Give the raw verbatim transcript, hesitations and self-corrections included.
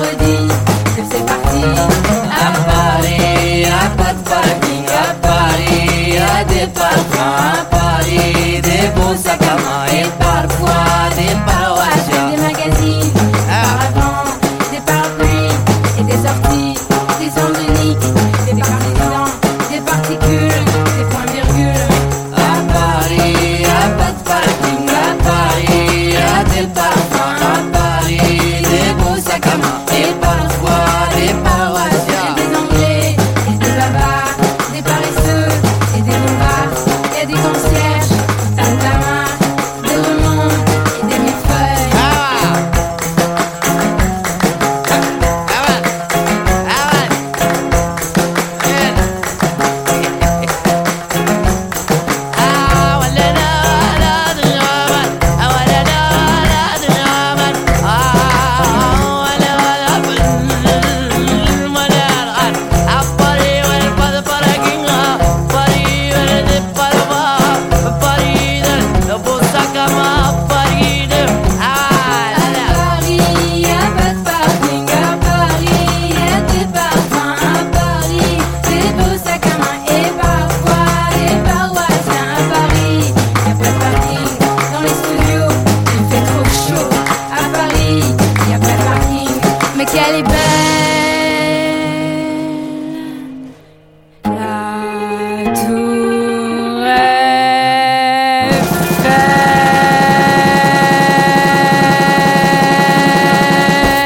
dis que c'est parti. À Paris, y'a pas de parking. À Paris, y'a des parfums. À Paris, des beaux sacs à main. Et parfois des paroissiens. Des magazines, des paravents, des parapluies et des sorties, des ondes uniques, des partisans, des particules, des points-virgules. À Paris, y'a pas de parking. À Paris, y'a des parfums. À Paris, des beaux sacs à main. Et parfois des paroissiens. Des anglais, et des bavards, des paresseux et des bombards. Il y a des concierges, qui tendent la main, des remontes et des millefeuilles. Paris, y'a pas de parking. À Paris, y'a des parfums. À Paris, des beaux sacs à main et parfois des paroissiens. À Paris, y'a pas de parking. Dans les studios, il fait trop chaud. À Paris, y'a pas de parking. Mais qu'elle est belle, la tour Eiffel. Tu paries ?